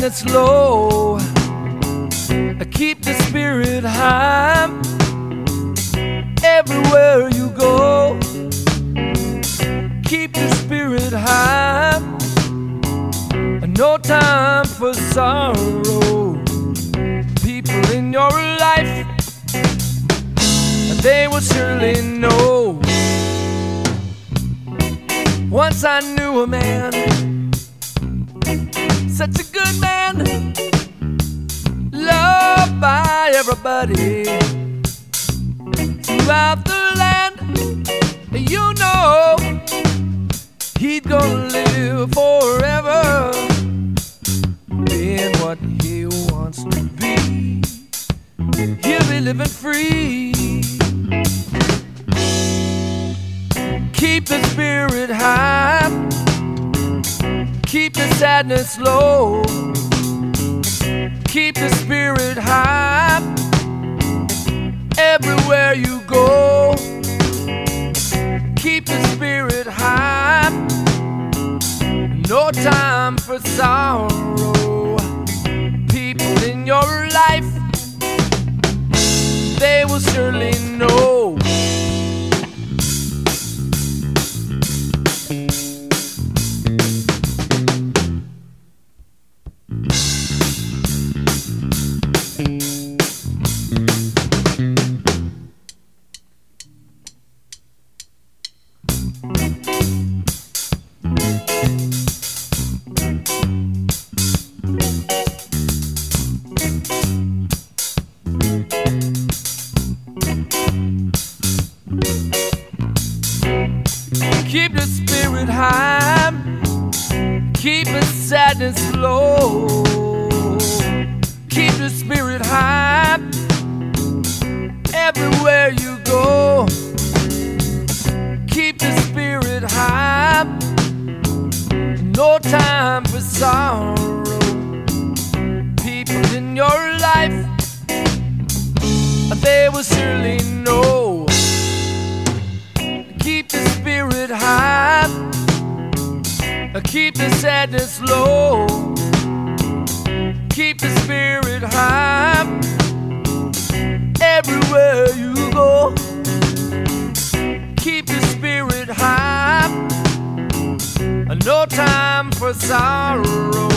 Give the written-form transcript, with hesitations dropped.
sadness low. Keep the spirit high. Everywhere you go, keep the spirit high. No time for sorrow. People in your life, they will surely know. Once I knew a man, such a good man, loved by everybody throughout the land. You know he'd gonna live forever, being what he wants to be. He'll be living free. Keep the spirit high. Keep the sadness low. Keep the spirit high. Everywhere you go, keep the spirit high. No time for sorrow. People in your life, they will surely know. Keep the spirit high. Keep the sadness low. Keep the spirit high. Everywhere you go, keep the spirit high. No time for sorrow. People in your life, they will surely know. Keep the spirit high. Keep the sadness low. Keep the spirit high. Everywhere you go, keep the spirit high. No time for sorrow.